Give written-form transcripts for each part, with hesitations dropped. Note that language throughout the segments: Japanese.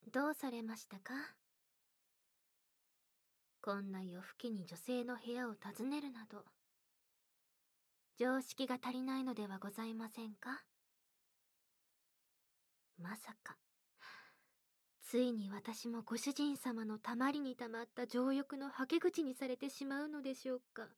どうされましたか？こんな夜更けに女性の部屋を訪ねるなど、常識が足りないのではございませんか？まさか、ついに私もご主人様のたまりにたまった情欲のはけ口にされてしまうのでしょうか。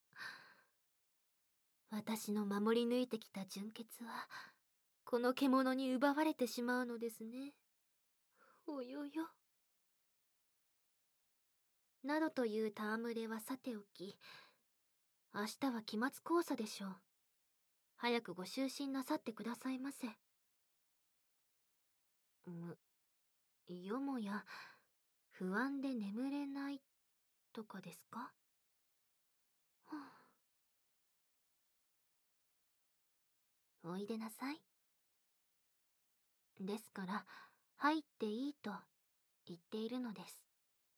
私の守り抜いてきた純潔は、この獣に奪われてしまうのですね。およよ。などという戯れはさておき、明日は期末考査でしょう。早くご就寝なさってくださいませ。よもや、不安で眠れないとかですか？はあ、おいでなさい。ですから、入っていいと言っているのです。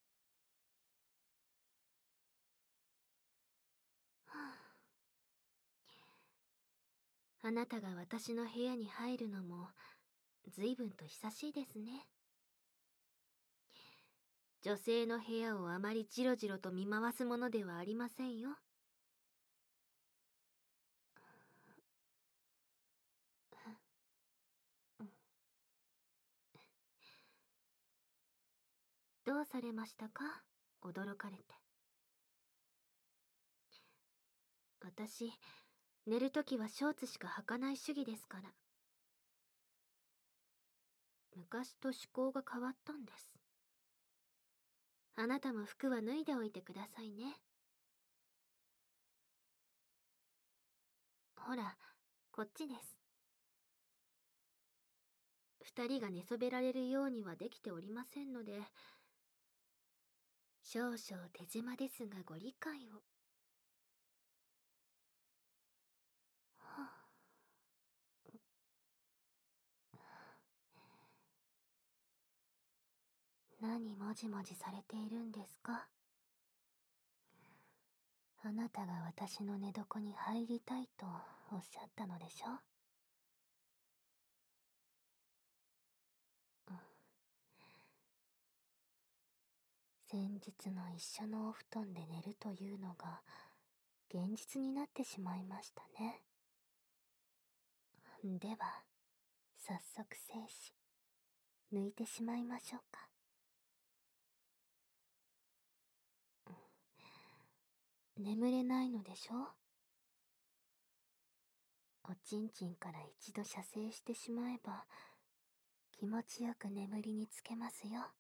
はあ、あなたが私の部屋に入るのも、随分と久しいですね。女性の部屋をあまりじろじろと見回すものではありませんよ。どうされましたか？驚かれて。私、寝るときはショーツしか履かない主義ですから。昔と趣向が変わったんです。あなたも服は脱いでおいてくださいね。ほら、こっちです。二人が寝そべられるようにはできておりませんので、少々手狭ですがご理解を。はあ、何もじもじされているんですか？あなたが私の寝床に入りたいとおっしゃったのでしょ？うん、先日の一緒のお布団で寝るというのが現実になってしまいましたね。では、早速精子、抜いてしまいましょうか。眠れないのでしょ？おちんちんから一度射精してしまえば、気持ちよく眠りにつけますよ。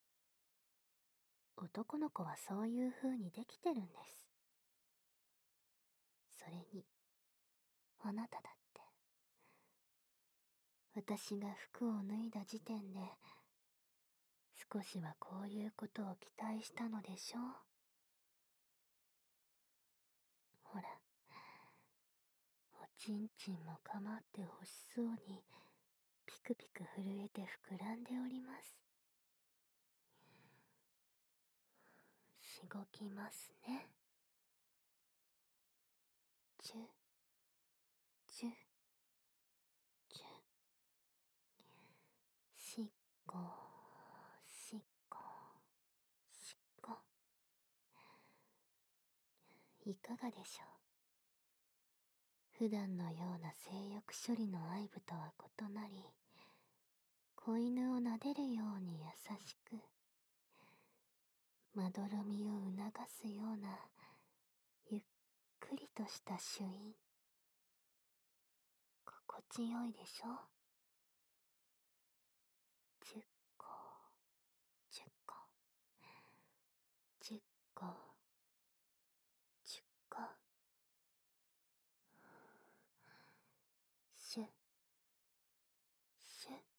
男の子はそういう風にできてるんです。それに、あなただって、私が服を脱いだ時点で、少しはこういうことを期待したのでしょう。ほら、おちんちんも構って欲しそうに、ピクピク震えて膨らんでおります。しごきますね。チュ、チュ、チュ。しっこ、しっこ、しっこ。いかがでしょう。普段のような性欲処理の愛撫とは異なり、子犬を撫でるように優しく、まどろみを促すような、ゆっくりとした朱印。心地よいでしょう。10個、10個、10個、10個。シュッ、シュッ。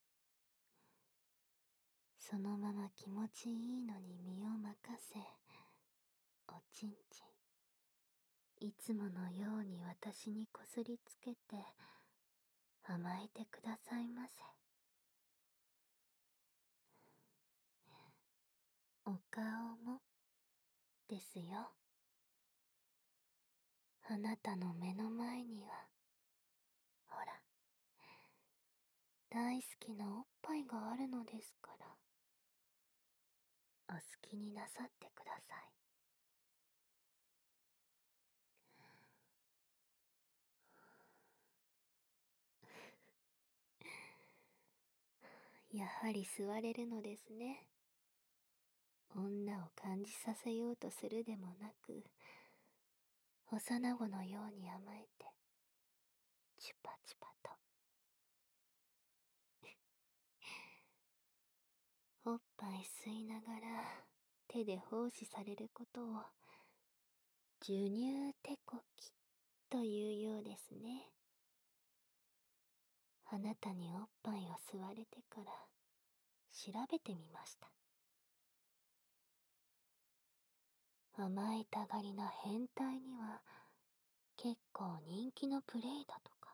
そのまま気持ちいいのに身を任せ、おちんちん、いつものように私にこすりつけて、甘えてくださいませ。お顔も、ですよ。あなたの目の前には、ほら、大好きなおっぱいがあるのですから。 お好きになさってください。やはり座れるのですね。女を感じさせようとするでもなく、幼子のように甘えて、チュパチュパと。おっぱい吸いながら手で奉仕されることを、授乳手こきというようですね。あなたにおっぱいを吸われてから調べてみました。甘えたがりな変態には結構人気のプレイだとか。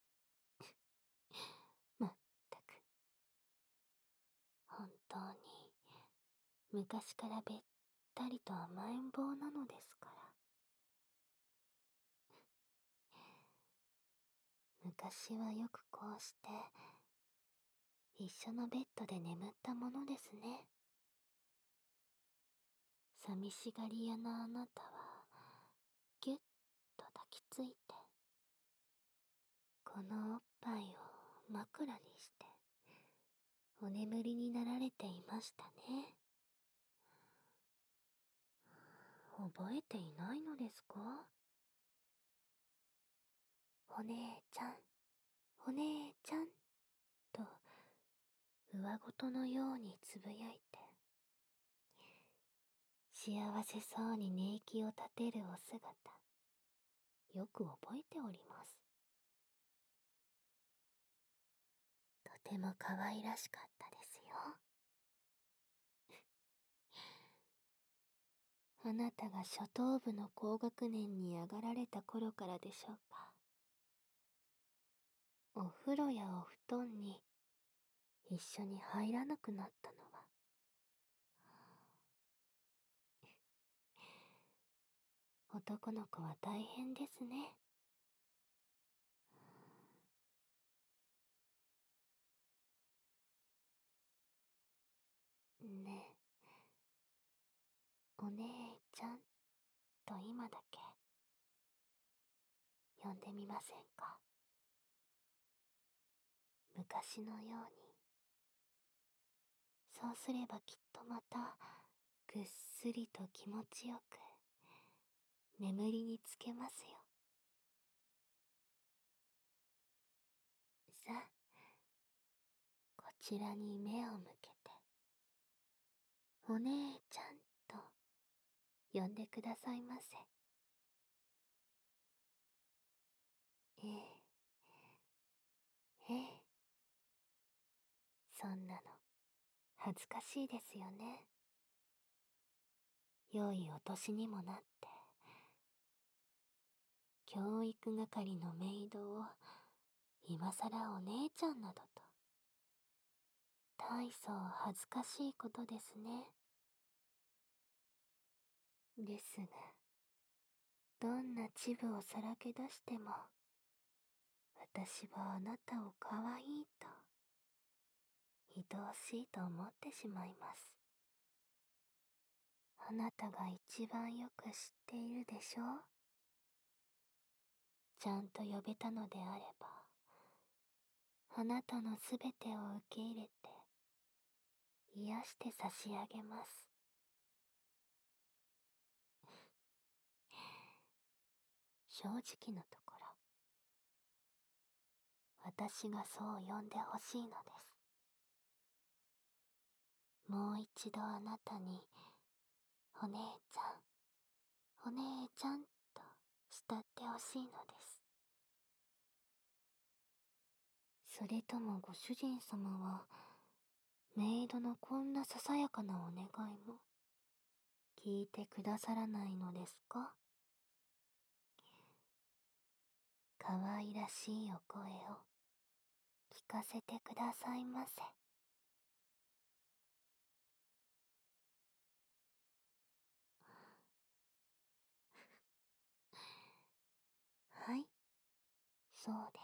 まったく。本当に昔からべったりと甘えん坊なのですから。昔はよくこうして一緒のベッドで眠ったものですね。寂しがり屋なあなたはぎゅっと抱きついて、このおっぱいを枕にしてお眠りになられていましたね。覚えていないのですか？お姉ちゃん、お姉ちゃんと上ごとのようにつぶやいて、幸せそうに寝息を立てるお姿、よく覚えております。とても可愛らしかったですよ。あなたが初等部の高学年に上がられた頃からでしょうか。お風呂やお布団に一緒に入らなくなったのは、男の子は大変ですね。ねえ、お姉ちゃんと今だけ呼んでみませんか？昔のように。そうすればきっとまたぐっすりと気持ちよく眠りにつけますよ。さあ、こちらに目を向けて、お姉ちゃんと呼んでくださいませ。ええ、ええ。そんなの恥ずかしいですよね。良いお年にもなって、教育係のメイドを今さらお姉ちゃんなどと。大層恥ずかしいことですね。ですが、どんな恥部をさらけ出しても、私はあなたを可愛いと、愛おしいと思ってしまいます。あなたが一番よく知っているでしょう？ちゃんと呼べたのであれば、あなたのすべてを受け入れて、癒して差し上げます。正直なところ、私がそう呼んでほしいのです。もう一度あなたに、お姉ちゃん、お姉ちゃんと慕ってほしいのです。それともご主人様は、メイドのこんなささやかなお願いも、聞いてくださらないのですか？可愛らしいお声を聞かせてくださいませ。はい、そうです。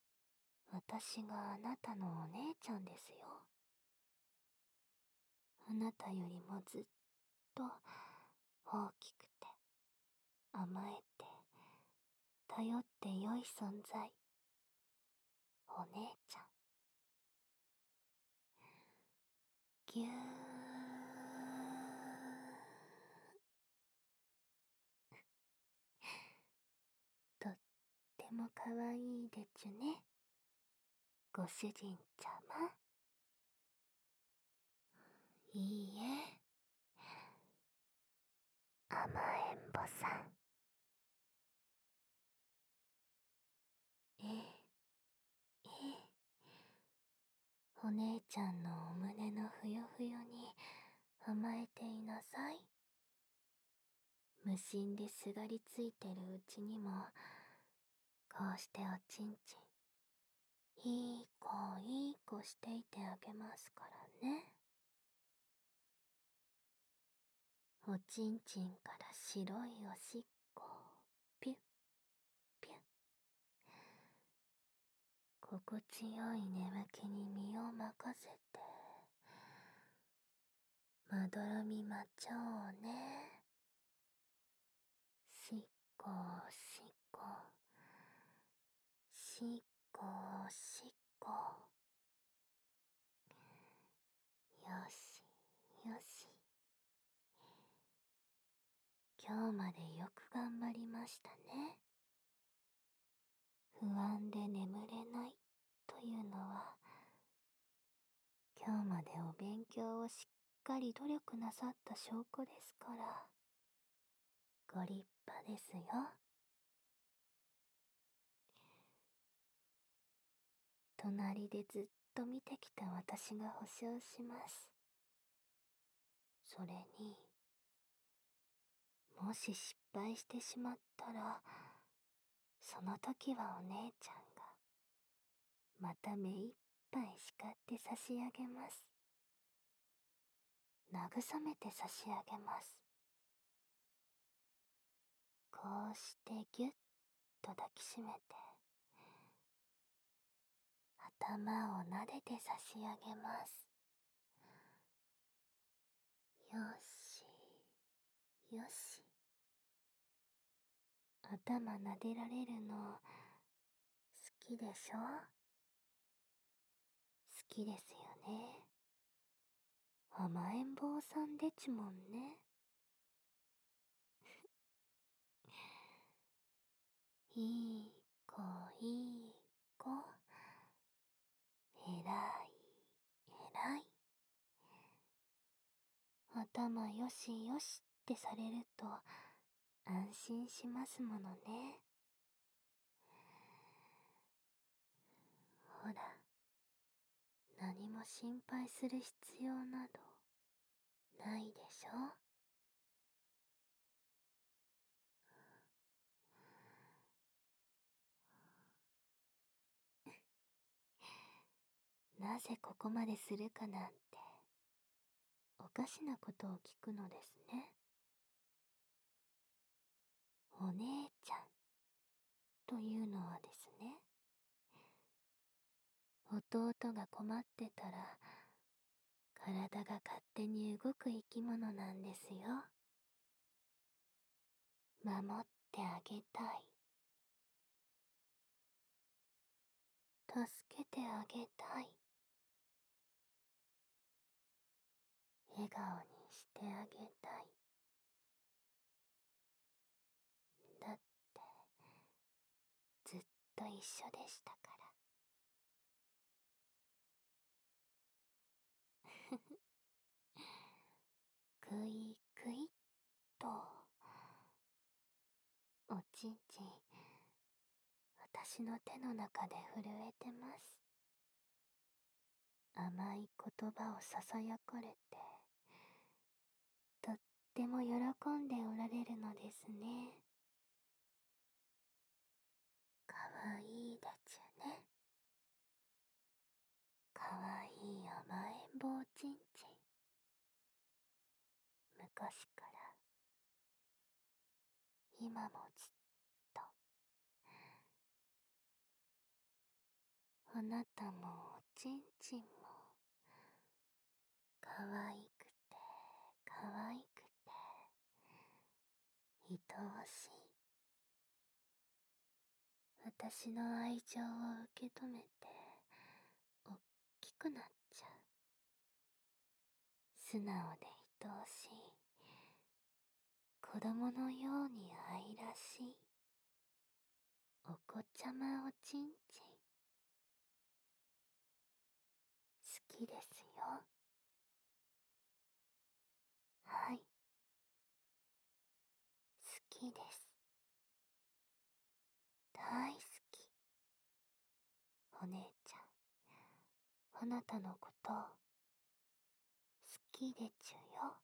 私があなたのお姉ちゃんですよ。 あなたよりもずっと大きくて甘えて頼って良い存在、お姉ちゃん。ぎゅー。とってもかわいいでちゅね、ご主人ちゃま。いいえ、甘えんぼさん。ええ、ええ。お姉ちゃんのお胸のふよふよに甘えていなさい。無心ですがりついてるうちにも、こうしておちんちん、いい子いい子していてあげますからね。おちんちんから白いおしっこをピュッピュッ。心地よい眠気に身を任せて、まどろみまちょうね。しっこしっこ、しっこしっこ。よしよし。今日までよく頑張りましたね。不安で眠れないというのは、今日までお勉強をしっかり努力なさった証拠ですから、ご立派ですよ。隣でずっと見てきた私が保証します。それに、もし失敗してしまったら、その時はお姉ちゃんが、また目いっぱい叱って差し上げます。慰めて差し上げます。こうしてぎゅっと抱きしめて、頭を撫でて差し上げます。よし、よし。頭撫でられるの、好きでしょ？好きですよね。甘えん坊さんでちもんね。いい子いい子。えらいえらい。頭よしよしってされると安心しますものね。ほら、何も心配する必要などないでしょ？なぜここまでするかなんて、おかしなことを聞くのですね。お姉ちゃんというのはですね、弟が困ってたら、体が勝手に動く生き物なんですよ。守ってあげたい。助けてあげたい。笑顔にしてあげたい。だって、ずっと一緒でしたから。くいくいっと。おちんちん、私の手の中で震えてます。甘い言葉をささやかれて、とっても喜んでおられるのですね。かわいいでちゅね。かわいい甘えん坊ちんちん。昔から今もずっと。あなたもおちんちんもかわいくしい。私の愛情を受け止めて、おっきくなっちゃう。素直で愛おしい。子供のように愛らしい。お子ちゃまおちんちん。好きですよ。はい。好きです。大好き。お姉ちゃん、あなたのこと好きでちゅよ。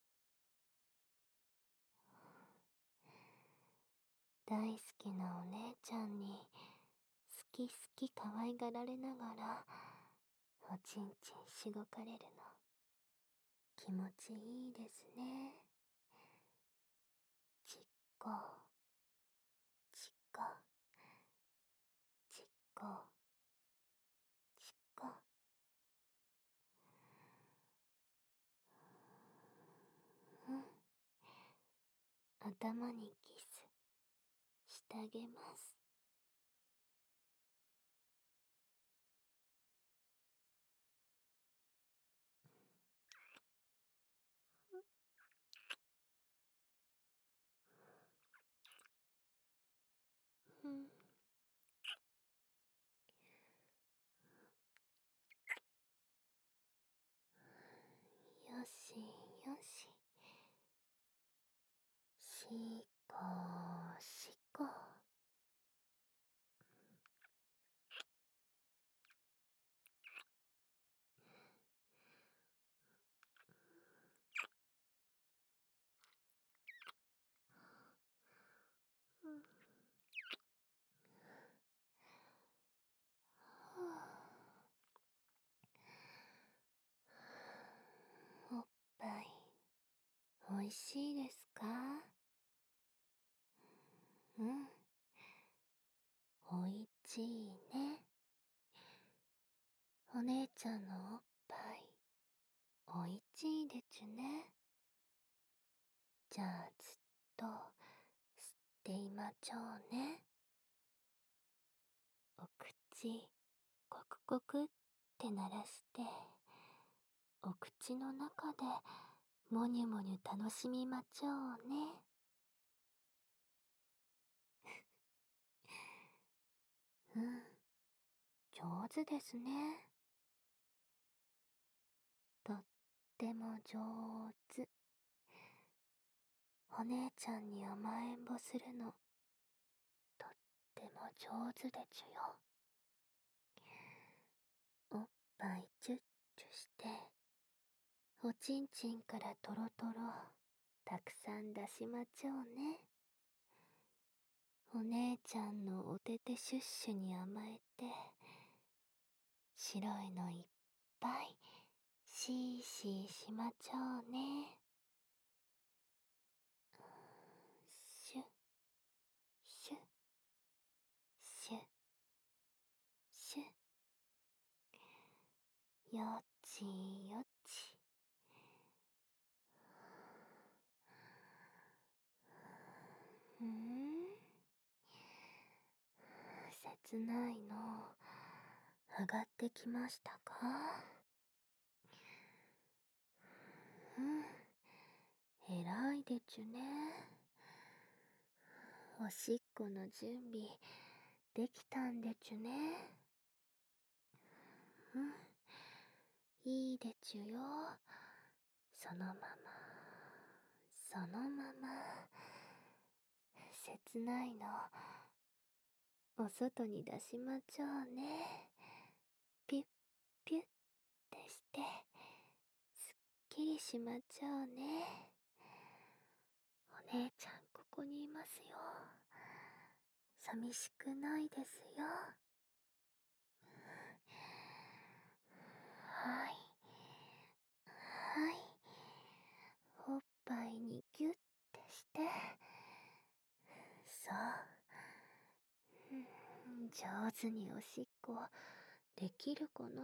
大好きなお姉ちゃんに好き好き可愛がられながらおちんちんしごかれるの気持ちいいですね。ちっこちっこちっこちっこ。うん。頭にキスしてあげます。うん。よしよし。しこしこ。うん。おっぱいおいしいですか？うん。おいちいね。お姉ちゃんのおっぱいおいちいでちゅね。じゃあずっと吸っていまちょうね。お口コクコクって鳴らしてお口の中でもにゅもにゅ楽しみまちょうね。うん、上手ですね。とっても上手。お姉ちゃんに甘えんぼするのとっても上手でちゅよ。おっぱいチュッチュしておちんちんからトロトロたくさん出しまちょうね。お姉ちゃんのおててシュッシュに甘えて白いのいっぱいシーシーしまちょうね。シュッシュッシュッシュッよちよち。切ないの上がってきましたか？うん、偉いでちゅね。おしっこの準備できたんでちゅね。うん、いいでちゅよ。そのままそのまま切ないのお外に出しまちょうね。ピュッピュッってしてすっきりしまちょうね。お姉ちゃんここにいますよ。寂しくないですよ。はい。はい。おっぱいにギュッてして。そう。上手におしっこできるかな？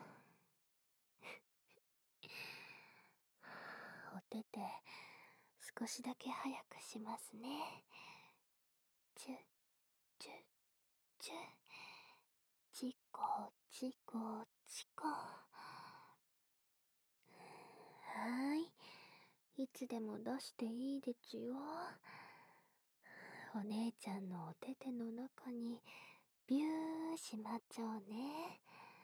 おてて少しだけ早くしますね。チュ、チュ、チュ。チコ、チコ、チコ。はーい。いつでも出していいでちよ。お姉ちゃんのお手手の中にビューしまっちゃうね。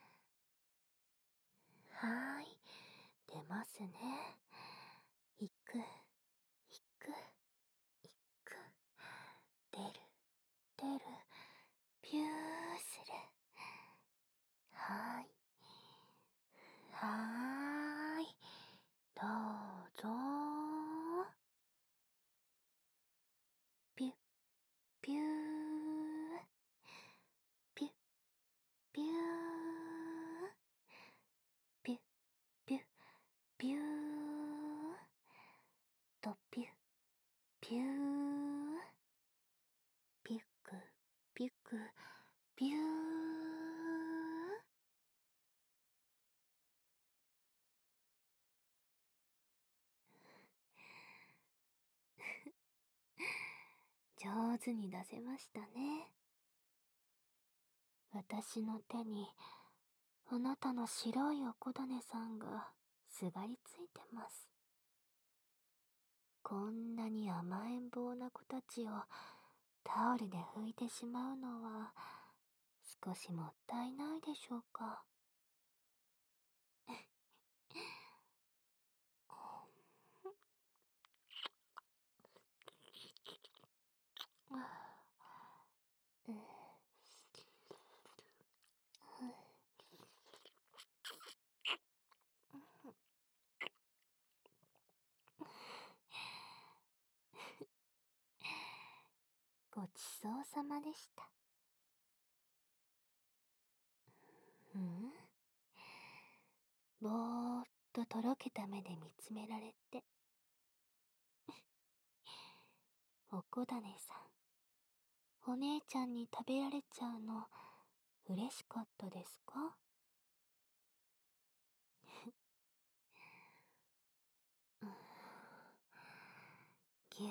はーい。出ますね。いく、いく、いく。出る、出る。ビューする。はーい。はーい。どうぞー。ピュ、ピュー。ピュ、ピュー。ピュ、ピュ、ピュー。とピュ、ピュー。ピュク、ピュク、ピュー。上手に出せましたね。私の手にあなたの白いおこだねさんがすがりついてます。こんなに甘えん坊な子たちをタオルで拭いてしまうのは少しもったいないでしょうか。ごちそうさまでした。うん、ぼーっととろけた目で見つめられて。おこだねさん、お姉ちゃんに食べられちゃうの嬉しかったですか？うん、ぎゅー。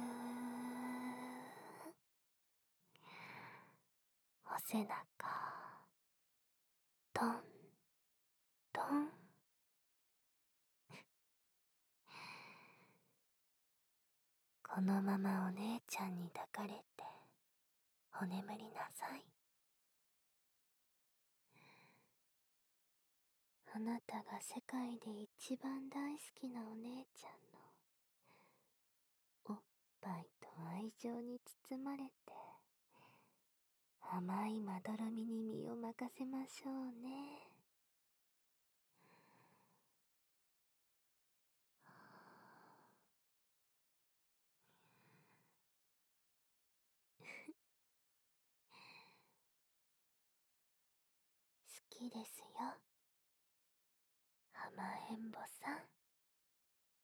お背中、トン、トン。このままお姉ちゃんに抱かれてお眠りなさい。あなたが世界で一番大好きなお姉ちゃんのおっぱいと愛情に包まれて甘いまどろみに身を任せましょうね。好きですよ、甘えんぼさん。